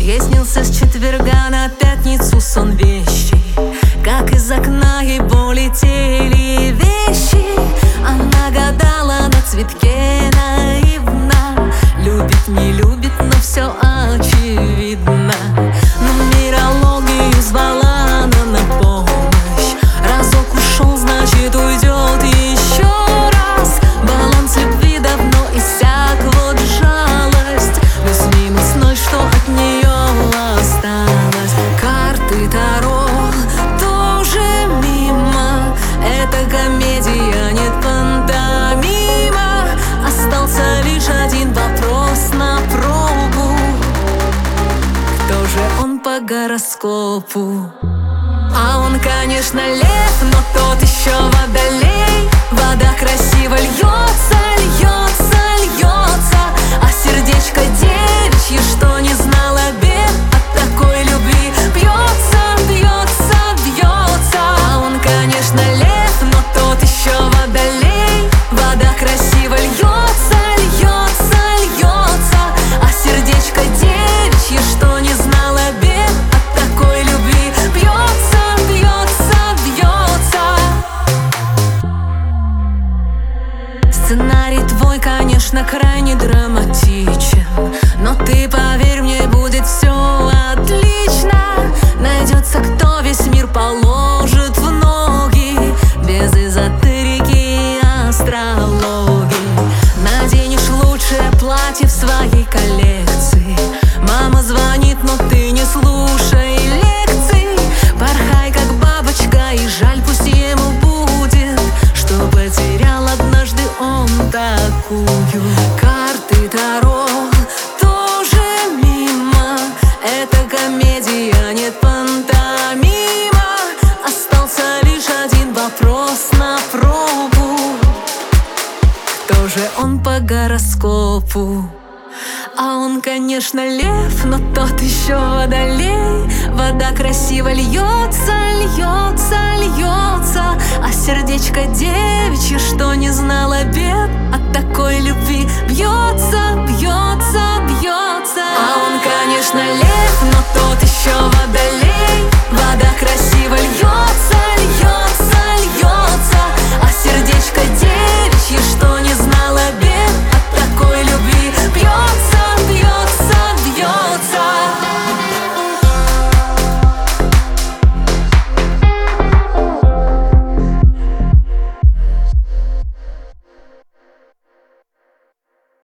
Ей снился с четверга на пятницу сон вещий, как из окна его летели вещи. Она гадала на цветке наивно, любит, не любит, но все очевидно. Нумерологию звала она на помощь, разок ушел, значит уйдет еще раз. Баланс любви давно иссяк, вот жалость, плюс-минус ноль, что от нее осталось. Карты Таро тоже мимо, это комедия, нет пантомима. Остался лишь один вопрос на пробу: кто же он по гороскопу? А он, конечно, лев, но тот еще водолей. Вода красиво льется, льется, льется, а сердечко девичье, что не знало бед, от такой любви бьется, бьется, бьется. А он, конечно, лев, но тот еще водолей. Вода красиво льется, льется, льется, а сердечко девичье, что не знало бед, от такой любви бьется, бьется, бьется. Сценарий твой, конечно, крайне драматичен, но ты поверь мне, будет все отлично. Найдется, кто весь мир положит в ноги, без эзотерики и астрологии. Наденешь лучшее платье в своей коллекции. Мама звонит, но ты не слушай лекций. Порхай, как бабочка, и жаль пусть ему будет, что потерял однажды он такую. Карты Таро тоже мимо, это комедия, нет пантомима. Остался лишь один вопрос на пробу: кто же он по гороскопу? А он, конечно, лев, но тот еще водолей. Вода красиво льется, льется, льется, а сердечко девичье, что не знало бед, от такой любви бьется,